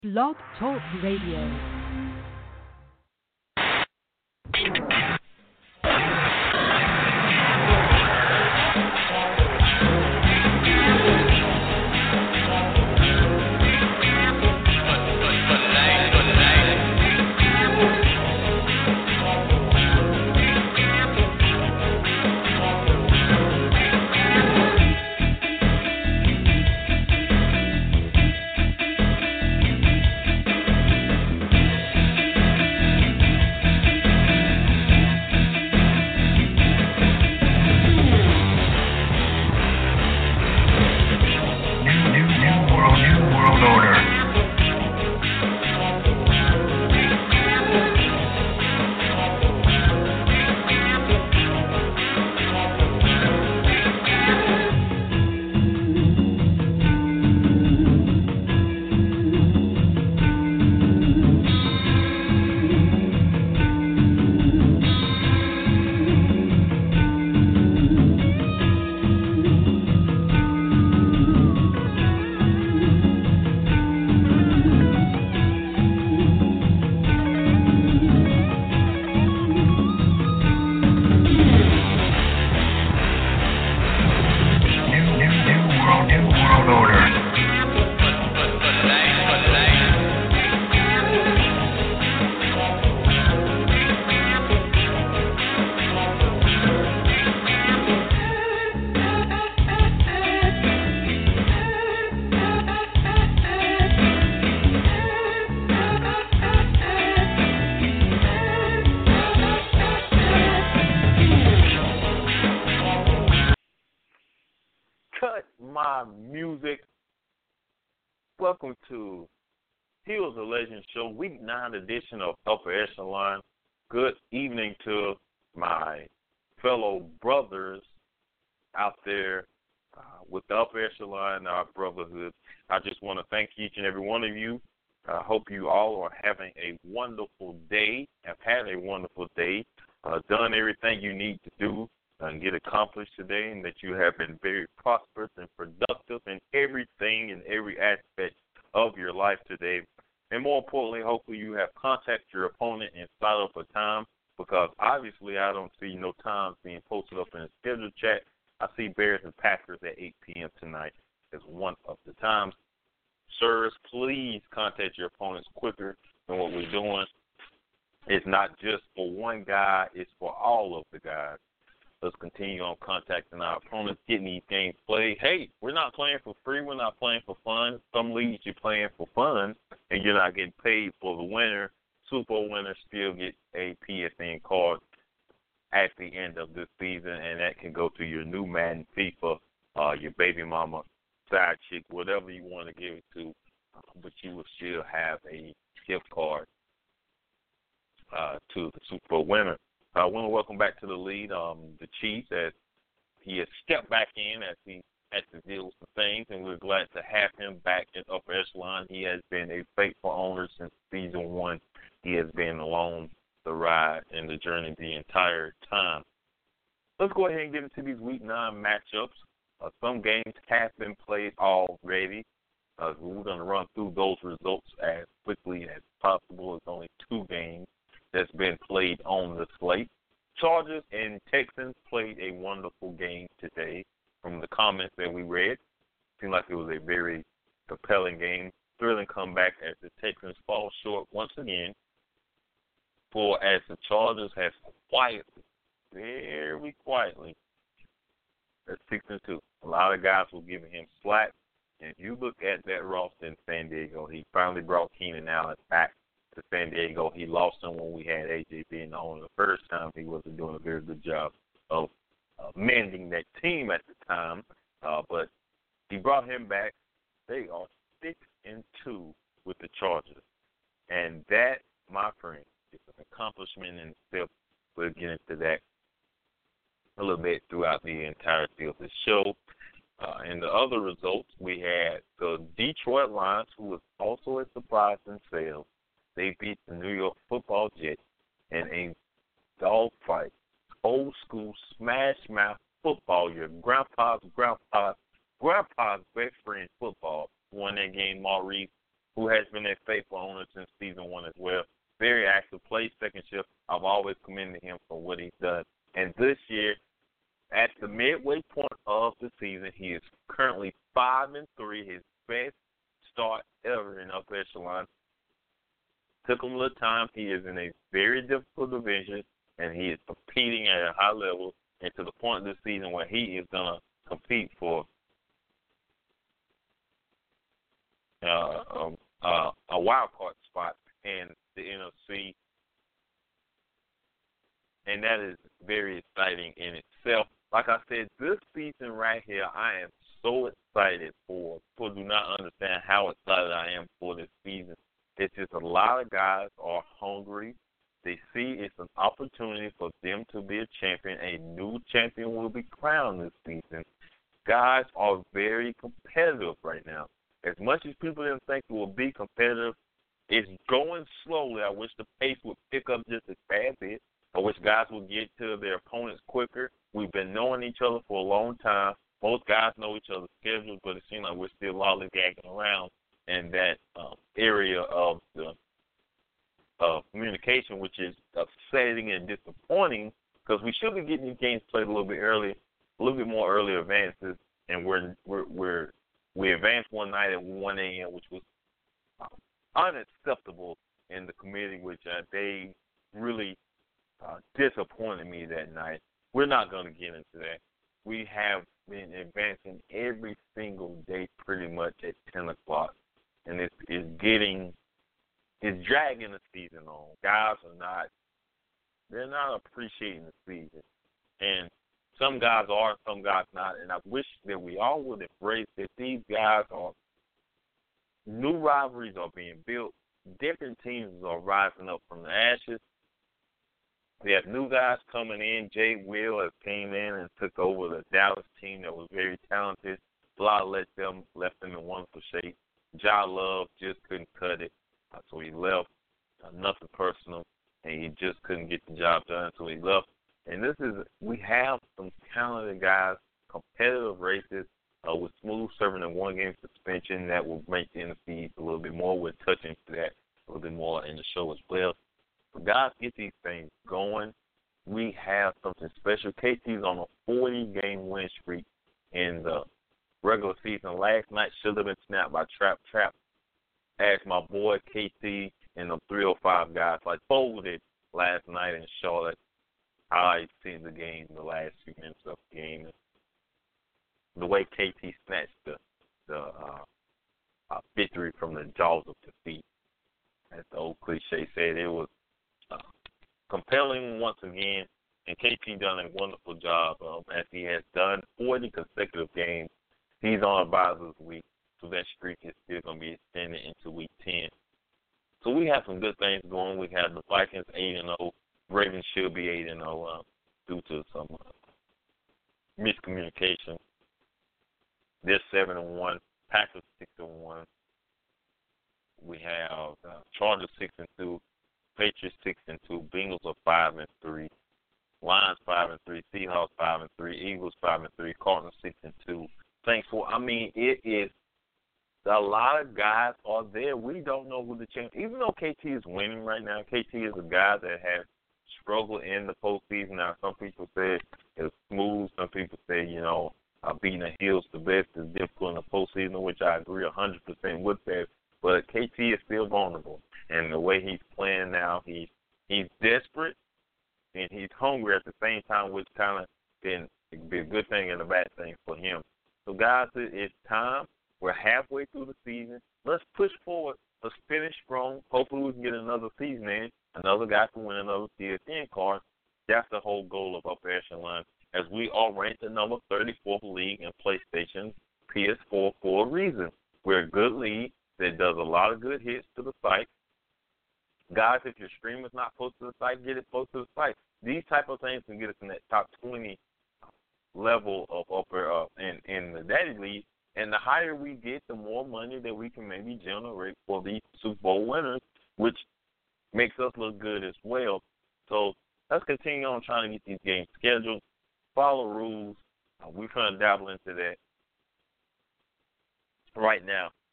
Blog Talk Radio. Welcome to Heels of Legends Show, Week 9 edition of Upper Echelon. Good evening to my fellow brothers out there with the Upper Echelon, our brotherhood. I just want to thank each and every one of you. I hope you all are having a wonderful day, have had a wonderful day, done everything you need to do and get accomplished today, and that you have been very prosperous and productive in everything and every aspect of your life today. And more importantly, hopefully you have contacted your opponent and started up a time, because obviously I don't see no times being posted up in the schedule chat. I see Bears and Packers at 8 p.m. tonight as one of the times. Sirs, please contact your opponents quicker than what we're doing. It's not just for one guy, it's for all of the guys. Let's continue on contacting our opponents, getting these games played. Hey, we're not playing for free. We're not playing for fun. Some leagues you're playing for fun, and you're not getting paid for the winner. Super Bowl winners still get a PSN card at the end of this season, and that can go to your new Madden, FIFA, your baby mama, side chick, whatever you want to give it to, but you will still have a gift card to the Super Bowl winner. I want to welcome back to the lead the Chiefs, as he has stepped back in as he had to deal with some things, and we're glad to have him back in Upper Echelon. He has been a faithful owner since season 1. He has been along the ride and the journey the entire time. Let's go ahead and get into these Week 9 matchups. Some games have been played already. We're going to run through those results as quickly as possible. It's only 2 games that's been played on the slate. Chargers and Texans played a wonderful game today. From the comments that we read, it seemed like it was a very compelling game. Thrilling comeback as the Texans fall short once again, as the Chargers have quietly, very quietly, at 6-2. A lot of guys were giving him slack. And if you look at that roster in San Diego, he finally brought Keenan Allen back to San Diego. He lost him when we had AJ being the owner the first time. He wasn't doing a very good job of mending that team at the time, but he brought him back. They are 6-2 with the Chargers, and that, my friend, is an accomplishment in itself. We'll get into that a little bit throughout the entirety of the show. In the other results, we had the Detroit Lions, who was also a surprise themselves. They beat the New York Football Jets in a dogfight, old school smash mouth football. Your grandpa's best friend football. Won that game, Maurice. who has been a faithful owner since season 1 as well. Very active, plays second shift. I've always commended him for what he's done. And this year, at the midway point of the season, he is currently 5-3, his best start ever in upper echelon. Took him a little time. He is in a very difficult division, and he is competing at a high level, and to the point this season where he is going to compete for a wild card spot in the NFC, and that is very exciting in itself. Like I said, this season right here, I am so excited for. People do not understand how excited I am for this season. It's just a lot of guys are hungry. They see it's an opportunity for them to be a champion. A new champion will be crowned this season. Guys are very competitive right now. As much as people didn't think it would be competitive, it's going slowly. I wish the pace would pick up just a tad bit. I wish guys would get to their opponents quicker. We've been knowing each other for a long time. Most guys know each other's schedules, but it seems like we're still lollygagging around in that area of the communication, which is upsetting and disappointing because we should be getting these games played a little bit early, a little bit more early advances, and we advanced one night at 1 a.m., which was unacceptable in the committee, which they really disappointed me that night. We're not going to get into that. We have been advancing every single day pretty much at 10 o'clock, and it's dragging the season on. Guys they're not appreciating the season. And some guys are, some guys not, and I wish that we all would embrace that these guys new rivalries are being built. Different teams are rising up from the ashes. We have new guys coming in. Jay Will has came in and took over the Dallas team that was very talented. A lot left them in wonderful shape. Ja Love just couldn't cut it, so he left. Nothing personal, and he just couldn't get the job done, so he left. And we have some talented guys, competitive races, with Smooth serving a 1-game suspension that will make the NFC a little bit more. We're touching to that a little bit more in the show as well. But guys, get these things going. We have something special. KT's on a 40-game win streak in the regular season. Last night should have been snapped by Trap. Asked my boy KT and the 305 guys, like, folded last night in Charlotte. I seen the game, the last few minutes of the game. The way KT snatched the victory from the jaws of defeat. As the old cliche said, it was compelling once again, and KT done a wonderful job as he has done 40 consecutive games. He's on a bye this week, so that streak is still going to be extended into week 10. So we have some good things going. We have the Vikings 8-0. Ravens should be 8-0 due to some miscommunication. They're 7-1. Packers 6-1. We have Chargers 6-2. Patriots 6-2. Bengals are 5-3. Lions 5-3. Seahawks 5-3. Eagles 5-3. Cardinals 6-2. It is a lot of guys are there. We don't know who the champion. Even though KT is winning right now, KT is a guy that has struggled in the postseason. Now, some people say it's smooth. Some people say, beating the Hills the best is difficult in the postseason, which I agree 100% with that. But KT is still vulnerable, and the way he's playing now, he's desperate and he's hungry at the same time, which kind of can be a good thing and a bad thing for him. So, guys, it's time. We're halfway through the season. Let's push forward. Let's finish strong. Hopefully we can get another season in. Another guy can win another CSN card. That's the whole goal of Upper Echelon, as we are ranked the number 34th league in PlayStation PS4 for a reason. We're a good league that does a lot of good hits to the site. Guys, if your stream is not posted to the site, get it posted to the site. These type of things can get us in that top 20 level of upper in the Daddy League. And the higher we get, the more money that we can maybe generate for these Super Bowl winners, which makes us look good as well. So let's continue on trying to get these games scheduled, follow rules. We're trying to dabble into that right now.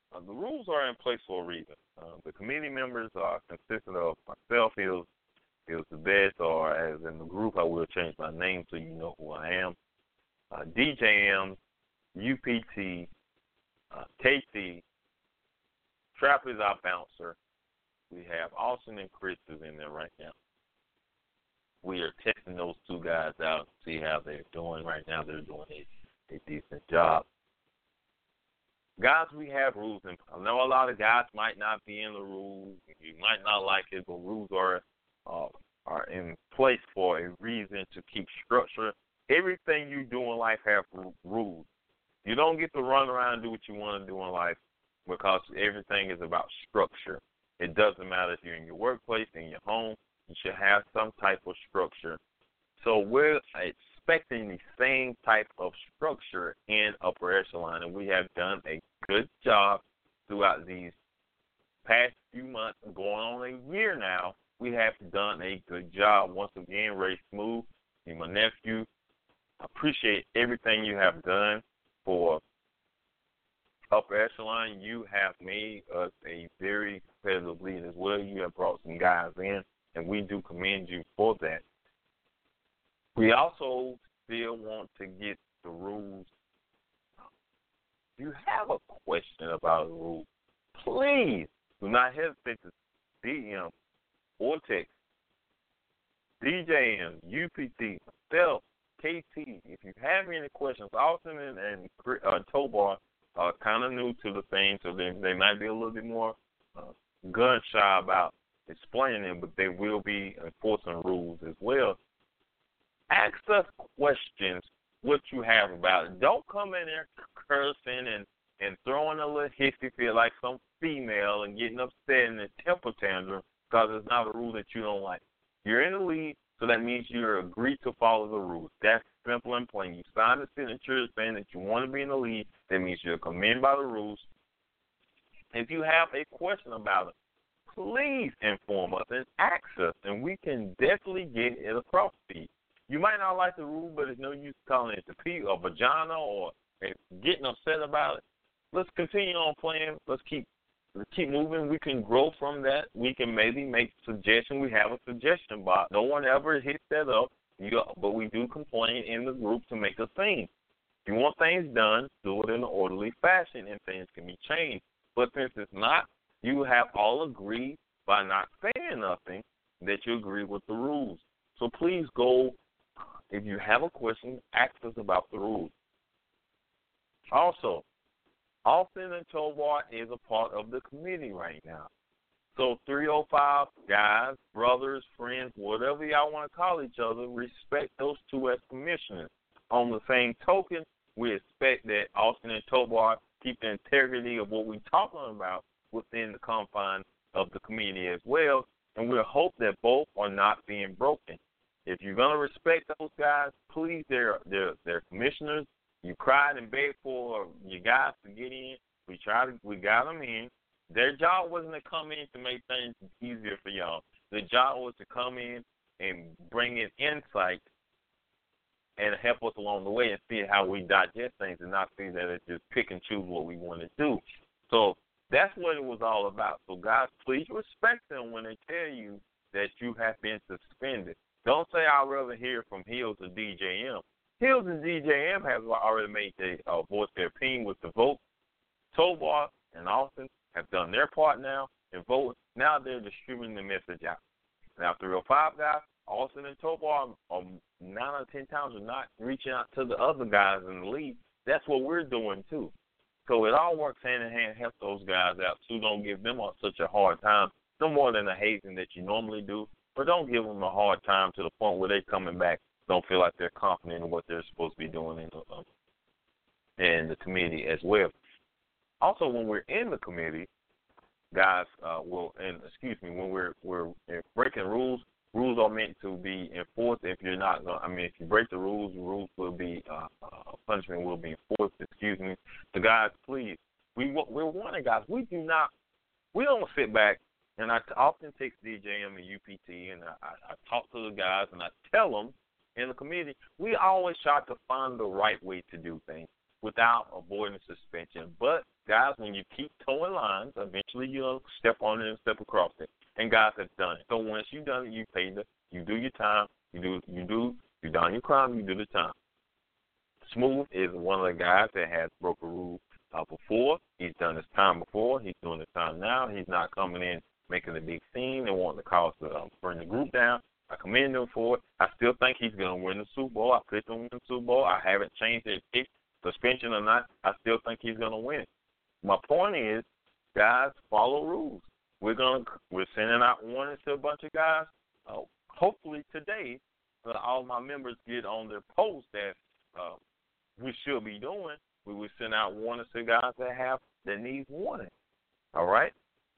The rules are in place for a reason. The committee members are consistent of myself, Feels the best, or as in the group, I will change my name so you know who I am. DJM, UPT, KC, Trap is our bouncer. We have Austin and Chris is in there right now. We are testing those two guys out to see how they're doing right now. They're doing a decent job. Guys, we have rules. And I know a lot of guys might not be in the rules. You might not like it, but rules are in place for a reason to keep structure. Everything you do in life have rules. You don't get to run around and do what you want to do in life because everything is about structure. It doesn't matter if you're in your workplace, in your home. You should have some type of structure. So we're expecting the same type of structure in upper echelon, and we have done a good job throughout these past few months, going on a year now. We have done a good job. Once again, Ray Smooth, and my nephew, I appreciate everything you have done for upper echelon. You have made us a very competitive league as well. You have brought some guys in, and we do commend you for that. We also still want to get the rules. If you have a question about the rules, please do not hesitate to DM or text DJM, UPT, myself, KT. If you have any questions, Austin and Tobar are kind of new to the thing, so they might be a little bit more gun shy about explaining them, but they will be enforcing rules as well. Ask us questions, what you have about it. Don't come in there cursing and throwing a little hissy fit like some female and getting upset in a temper tantrum because it's not a rule that you don't like. You're in the league, so that means you agree to follow the rules. That's simple and plain. You sign the signature saying that you want to be in the league. That means you're commended by the rules. If you have a question about it, please inform us and ask us, and we can definitely get it across to you. You might not like the rule, but it's no use calling it the P or vagina or getting upset about it. Let's continue on playing. Let's keep moving. We can grow from that. We can maybe make suggestions. We have a suggestion box. No one ever hits that up, but we do complain in the group to make a thing. If you want things done, do it in an orderly fashion, and things can be changed. But since it's not, you have all agreed by not saying nothing that you agree with the rules. So please go. If you have a question, ask us about the rules. Also, Austin and Tobar is a part of the committee right now. So 305 guys, brothers, friends, whatever y'all want to call each other, respect those two as commissioners. On the same token, we expect that Austin and Tobar keep the integrity of what we're talking about within the confines of the committee as well, and we hope that both are not being broken. If you're going to respect those guys, please, they're commissioners. You cried and begged for your guys to get in. We got them in. Their job wasn't to come in to make things easier for y'all. The job was to come in and bring in insight and help us along the way and see how we digest things and not see that it's just pick and choose what we want to do. So that's what it was all about. So, guys, please respect them when they tell you that you have been suspended. Don't say I'd rather hear from Hills or DJM. Hills and DJM have already made their voice their opinion with the vote. Tobar and Austin have done their part now and voted. Now they're distributing the message out. Now 305 guys, Austin and Tobar, 9 out of 10 times are not reaching out to the other guys in the league. That's what we're doing too. So it all works hand in hand. Help those guys out too. Don't give them such a hard time. No more than the hazing that you normally do. But don't give them a hard time to the point where they're coming back, don't feel like they're confident in what they're supposed to be doing in the committee as well. Also, when we're in the committee, guys, when we're breaking rules are meant to be enforced. If you're not, if you break the rules will be punishment will be enforced. So, guys, please, we're warning guys. We don't sit back. And I often text DJM and UPT, and I talk to the guys, and I tell them in the committee, we always try to find the right way to do things. without avoiding suspension. But, guys, when you keep towing lines, eventually you'll step on it and step across it. And guys have done it. So once you've done it, you do your time, you done your crime, you do the time. Smooth is one of the guys that has broke a rule before. He's done his time before. He's doing his time now. He's not coming in making a big scene and wanting to cause bring the group down. I commend him for it. I still think he's going to win the Super Bowl. I picked him to win the Super Bowl. I haven't changed his pick, suspension or not. I still think he's going to win. My point is, guys, follow rules. We're sending out warnings to a bunch of guys. Hopefully today, all my members get on their post that we should be doing. We will send out warnings to guys that need warning. All right?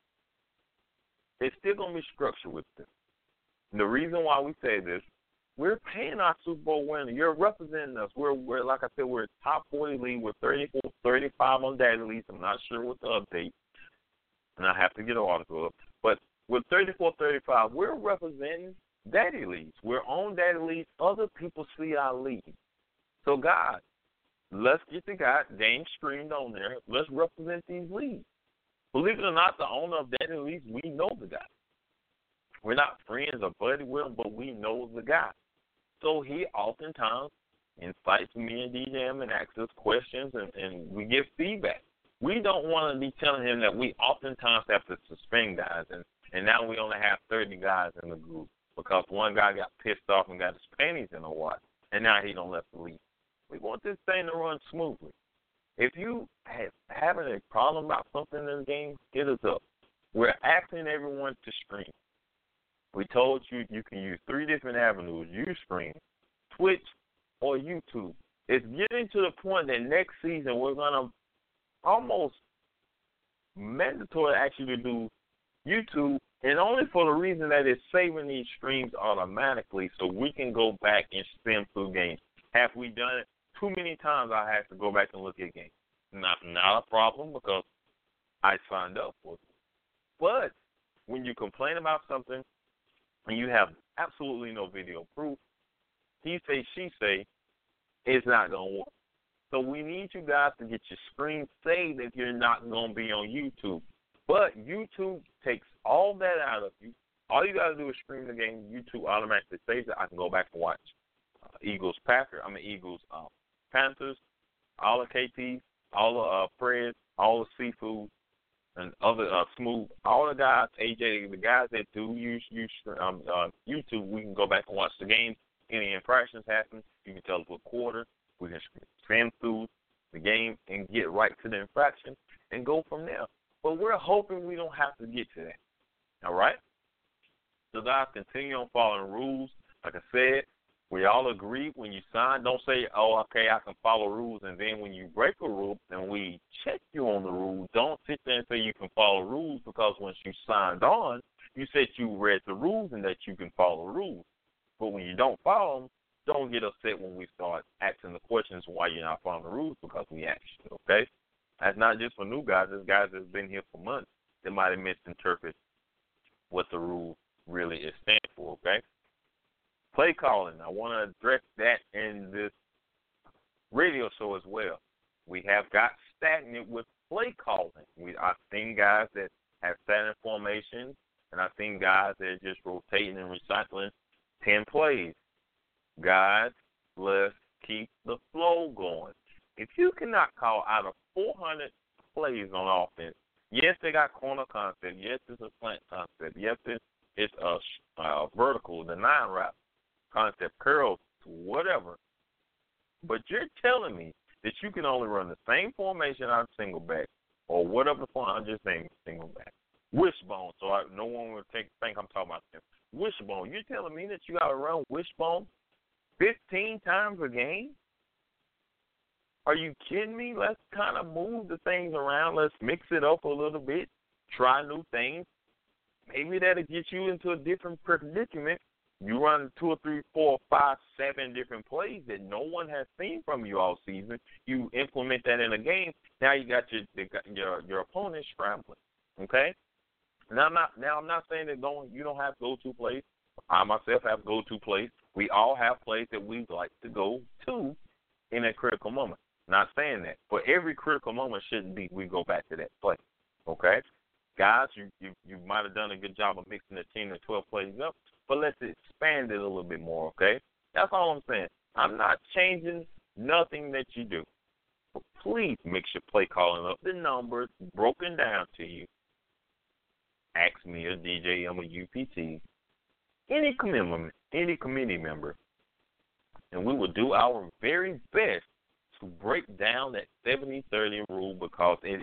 It's still going to be structured with this. And the reason why we say this, we're paying our Super Bowl winner. You're representing us. We're like I said, we're a top 40 league. We're 34, 35 on Daddy Leagues. I'm not sure what the update, and I have to get an article up. But with 34, 35, we're representing Daddy Leagues. We're on Daddy Leagues. Other people see our league. So, guys, let's get the guy, Dame screamed on there. Let's represent these leagues. Believe it or not, the owner of Daddy Leagues, we know the guy. We're not friends or buddy with him, but we know the guy. So he oftentimes incites me and DJ and asks us questions, and we give feedback. We don't want to be telling him that we oftentimes have to suspend guys, and now we only have 30 guys in the group because one guy got pissed off and got his panties in a wad, and now he don't let the league. We want this thing to run smoothly. If you having a problem about something in the game, hit us up. We're asking everyone to stream. We told you you can use 3 different avenues. Ustream, Twitch, or YouTube. It's getting to the point that next season we're going to almost mandatory actually to do YouTube, and only for the reason that it's saving these streams automatically so we can go back and spin through games. Have we done it? Too many times I have to go back and look at games. Not a problem because I signed up for it. But when you complain about something and you have absolutely no video proof, he say, she say, it's not going to work. So we need you guys to get your screen saved if you're not going to be on YouTube. But YouTube takes all that out of you. All you got to do is stream the game. YouTube automatically saves it. I can go back and watch Eagles Panthers, all the KTs, all the Preds, all the Seafood, and other Smooth, all the guys, AJ, the guys that do use YouTube, we can go back and watch the games. Any infractions happen, you can tell us what quarter. We can spin through the game and get right to the infraction and go from there. But we're hoping we don't have to get to that. All right? So guys, continue on following rules. Like I said, we all agree when you sign, don't say, oh, okay, I can follow rules, and then when you break a rule and we check you on the rules, don't sit there and say you can follow rules because once you signed on, you said you read the rules and that you can follow rules. But when you don't follow them, don't get upset when we start asking the questions why you're not following the rules because we asked you, okay? That's not just for new guys. There's guys that's been here for months that might have misinterpreted what the rule really is stand for, okay? Play calling. I want to address that in this radio show as well. We have got stagnant with play calling. I've seen guys that have stagnant formation, and I've seen guys that are just rotating and recycling 10 plays. Guys, let's keep the flow going. If you cannot call out of 400 plays on offense, yes, they got corner concept. Yes, it's a slant concept. Yes, it's a vertical, the 9-route concept, curls, whatever. But you're telling me that you can only run the same formation out of single back or whatever form, I'm just saying single back. Wishbone, so no one will think I'm talking about them. Wishbone, you're telling me that you got to run wishbone 15 times a game? Are you kidding me? Let's kind of move the things around. Let's mix it up a little bit. Try new things. Maybe that'll get you into a different predicament. You run 2 or 3, 4, 5, 7 different plays that no one has seen from you all season. You implement that in a game. Now you got your opponent scrambling. Okay. Now I'm not saying that you don't have go-to plays. I myself have go-to plays. We all have plays that we like to go to in a critical moment. Not saying that. But every critical moment shouldn't be we go back to that play. Okay? Guys, you might have done a good job of mixing the 10 or 12 plays up, but let's expand it a little bit more, okay? That's all I'm saying. I'm not changing nothing that you do. But please mix your play calling up. The numbers broken down to you. Ask me, a DJ, I'm a UPT, any committee member, and we will do our very best to break down that 70-30 rule because it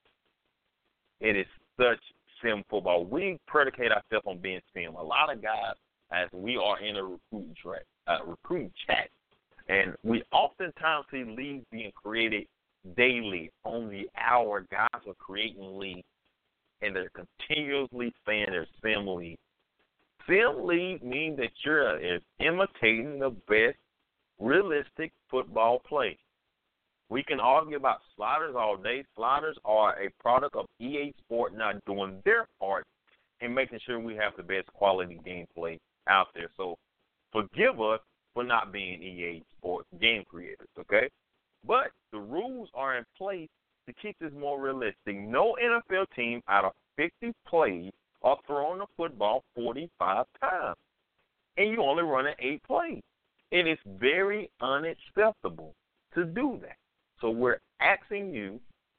is such sim football. We predicate ourselves on being sim. A lot of guys, as we are in a recruiting chat, and we oftentimes see leagues being created daily on the hour. Guys are creating leagues, and they're continuously saying they're sim league. Sim league means that you're imitating the best realistic football play. We can argue about sliders all day. Sliders are a product of EA Sports not doing their part in making sure we have the best quality gameplay out there. So forgive us for not being EA Sports game creators, okay? But the rules are in place to keep this more realistic. No NFL team out of 50 plays are throwing the football 45 times, and you only run 8 plays. It is very unacceptable to do that. So we're asking you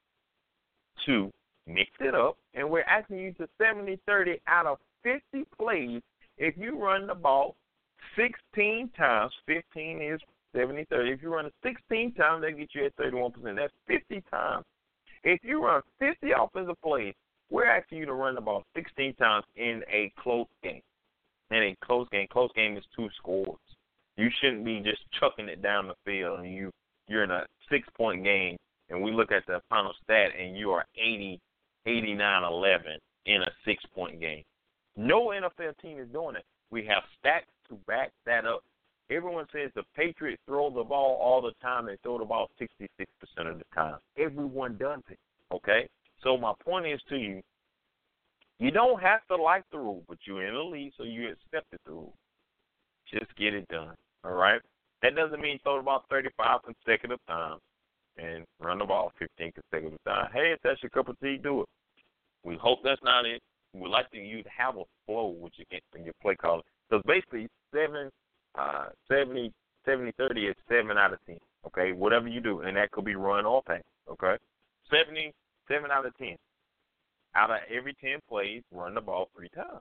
to mix it up, and we're asking you to 70-30 out of 50 plays. If you run the ball 16 times, 15 is 70-30. If you run it 16 times, that gets you at 31%. That's 50 times. If you run 50 offensive plays, we're asking you to run the ball 16 times in a close game. In a close game is 2 scores. You shouldn't be just chucking it down the field and you're in a 6-point game, and we look at the final stat, and you are 89-11 in a 6-point game. No NFL team is doing it. We have stats to back that up. Everyone says the Patriots throw the ball all the time. They throw the ball 66% of the time. Everyone does it, okay? So my point is to you, you don't have to like the rule, but you're in the league, so you accepted the rule. Just get it done, all right? That doesn't mean throw the ball 35 consecutive times and run the ball 15 consecutive times. Hey, if that's your cup of tea, do it. We hope that's not it. We'd like you to have a flow with your play calling. Because basically 70-30 is 7 out of 10, okay? Whatever you do, and that could be run or pass, okay? 7 out of 10. Out of every 10 plays, run the ball 3 times.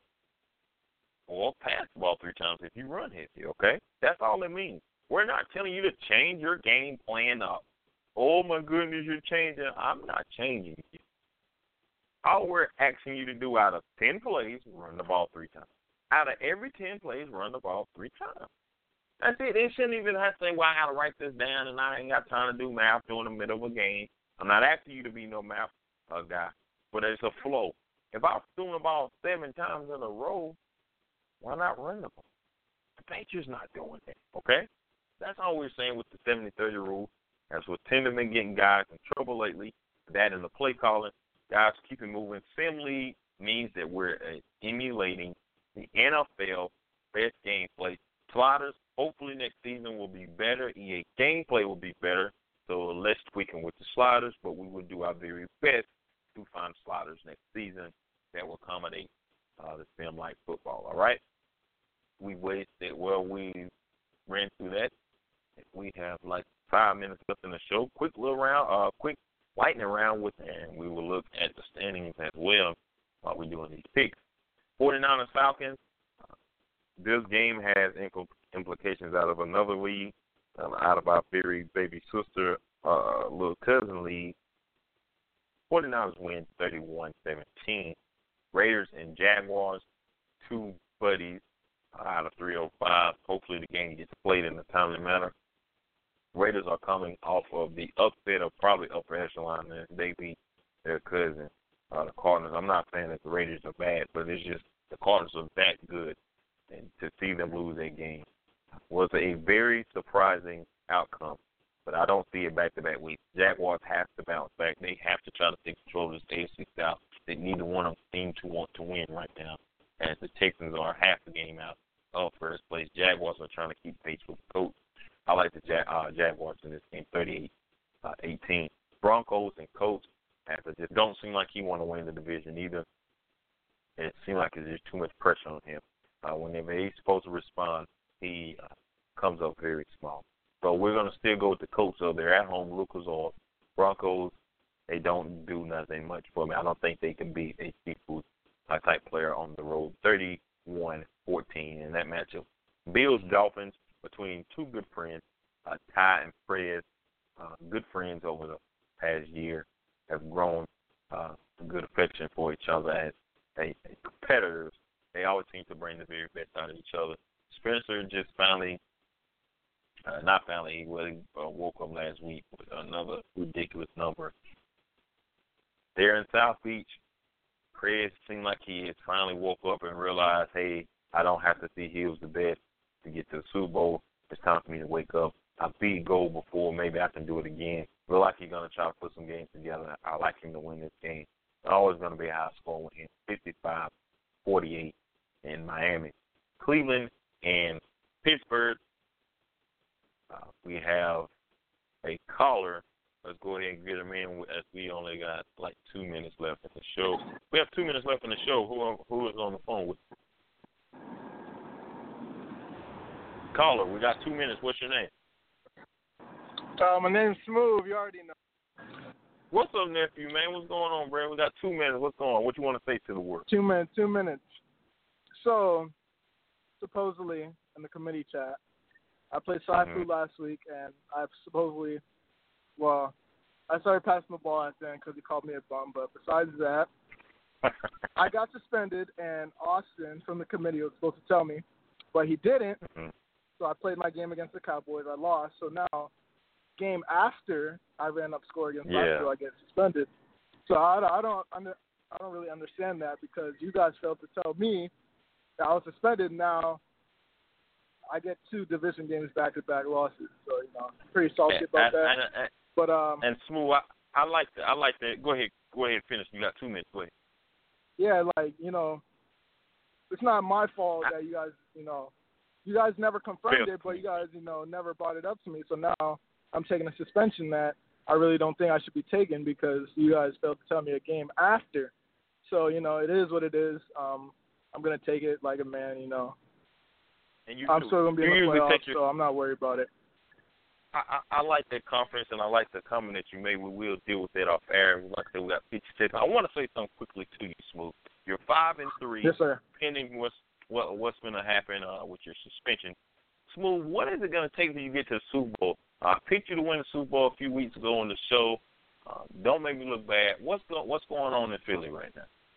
Or pass the ball 3 times if you run heavy, okay? That's all it means. We're not telling you to change your game plan up. Oh, my goodness, you're changing. I'm not changing you. All we're asking you to do out of 10 plays, run the ball 3 times. Out of every 10 plays, run the ball 3 times. That's it. They shouldn't even have to say, well, I got to write this down, and I ain't got time to do math during the middle of a game. I'm not asking you to be no math guy, but it's a flow. If I was throwing the ball 7 times in a row, why not run the ball? The Patriots not doing that, okay? That's all we're saying with the 70-30 rule. That's what tend to been getting guys in trouble lately. That and the play calling. Guys, keep it moving. Sim League means that we're emulating the NFL best gameplay. Sliders, hopefully next season will be better. EA gameplay will be better. So less tweaking with the sliders, but we will do our very best to find sliders next season that will accommodate the sim-like football. All right? We ran through that. We have like 5 minutes left in the show. Quick lightning round and we will look at the standings as well while we're doing these picks. 49ers Falcons. This game has implications out of another league, out of our very baby sister, little cousin league. 49ers win 31-17. Raiders and Jaguars, 2 buddies out of 305. Hopefully the game gets played in a timely manner. Raiders are coming off of the upset of probably upper echelon, and they beat their cousin, the Cardinals. I'm not saying that the Raiders are bad, but it's just the Cardinals are that good, and to see them lose that game was a very surprising outcome. But I don't see it back-to-back weeks. Jaguars have to bounce back. They have to try to take control of this AFC South. That neither one of them seem to want to win right now, as the Texans are half the game out of first place. Jaguars are trying to keep pace with the Colts. I like the Jaguars in this game, 18. Broncos and Colts, it just don't seem like he want to win the division either. It seems like there's just too much pressure on him. Whenever he's supposed to respond, he comes up very small. So we're going to still go with the Colts. So they're at home, Lucas Oil. Broncos, they don't do nothing much for me. I don't think they can beat a seafood type player on the road. 31-14 in that matchup. Bills, Dolphins, between two good friends, Ty and Fred, good friends over the past year, have grown good affection for each other as competitors. They always seem to bring the very best out of each other. Spencer just finally, he woke up last week with another ridiculous number. There in South Beach, Craig seemed like he has finally woke up and realized, hey, I don't have to see Hills the best to get to the Super Bowl. It's time for me to wake up. I beat Gold before. Maybe I can do it again. Feel like he's going to try to put some games together. I like him to win this game. It's always going to be a high score with him, 55-48 in Miami. Cleveland and Pittsburgh, we have a caller. Let's go ahead and get him in as we only got like 2 minutes left in the show. We have 2 minutes left in the show. Who is on the phone with? Caller, we got 2 minutes. What's your name? My name's Smooth. You already know. What's up, nephew, man? What's going on, bro? We got 2 minutes. What's going on? What you want to say to the world? 2 minutes. 2 minutes. So, supposedly, in the committee chat, I played Sci-Food last week, and I started passing the ball at the end because he called me a bum. But besides that, I got suspended, and Austin from the committee was supposed to tell me, but he didn't. So I played my game against the Cowboys. I lost. So now, game after I ran up score against Sci-Food, I get suspended. So I don't really understand that because you guys failed to tell me that I was suspended. Now I get 2 division games back-to-back losses. So I'm pretty salty about that. But and Smooth, I like that. Go ahead, finish. You got 2 minutes. Go ahead. Yeah, it's not my fault that you guys never confirmed it, but you guys never brought it up to me. So now I'm taking a suspension that I really don't think I should be taking because you guys failed to tell me a game after. So it is what it is. I'm gonna take it like a man. And I'm still gonna be in the playoffs, so I'm not worried about it. I like that confidence, and I like the comment that you made. We will deal with that off air. Like I said, we got 50 seconds. I want to say something quickly to you, Smooth. You're 5-3. Yes, sir. Pending what's going to happen with your suspension. Smooth, what is it going to take for you to get to the Super Bowl? I picked you to win the Super Bowl a few weeks ago on the show. Don't make me look bad. What's going on in Philly right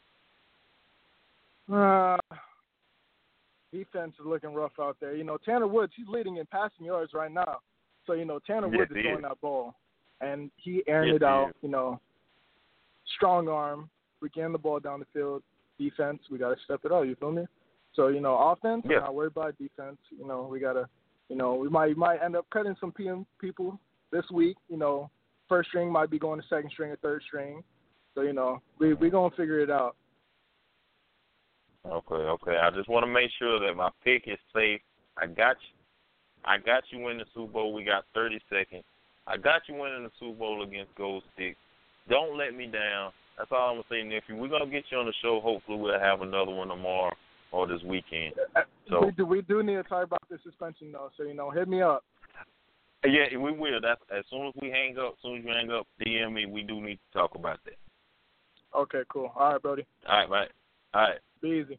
now? Defense is looking rough out there. Tanner Woods, he's leading in passing yards right now. So, Tanner Woods is throwing that ball. And he airing it out, strong arm. We getting the ball down the field. Defense, we got to step it up. You feel me? So, offense, I'm not worried about defense. We got to, we might end up cutting some people this week. First string might be going to second string or third string. So, we're going to figure it out. Okay. I just want to make sure that my pick is safe. I got you winning the Super Bowl. We got 30 seconds. I got you winning the Super Bowl against Gold Sticks. Don't let me down. That's all I'm going to say, nephew. We're going to get you on the show. Hopefully we'll have another one tomorrow or this weekend. So we do need to talk about the suspension, though. So, hit me up. Yeah, we will. That's as soon as you hang up, DM me. We do need to talk about that. Okay, cool. All right, Brody. All right, mate. All right. Be easy.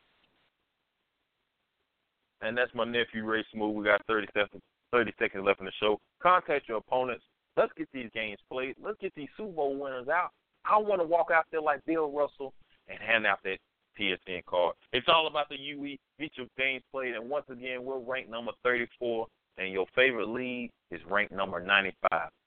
And that's my nephew, Ray Smooth. We got 30 seconds left in the show. Contact your opponents. Let's get these games played. Let's get these Super Bowl winners out. I want to walk out there like Bill Russell and hand out that PSN card. It's all about the UE. Get your games played. And once again, we're ranked number 34, and your favorite league is ranked number 95.